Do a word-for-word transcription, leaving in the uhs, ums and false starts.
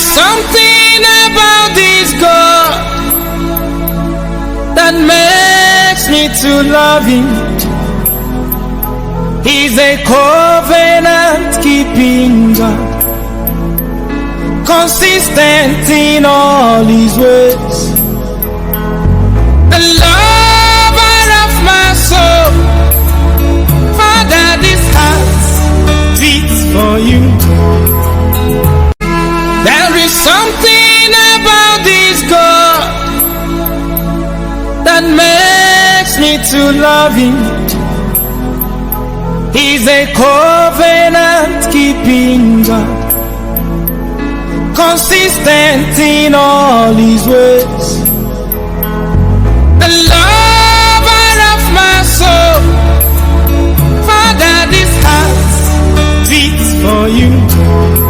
something about this God that makes me to love Him. He's a covenant-keeping God, consistent in all His ways, the lover of my soul. Father, this heart beats for You. There is something about this God that makes me to love Him. He's a covenant-keeping God, consistent in all His ways, the lover of my soul. Father, this heart beats for You.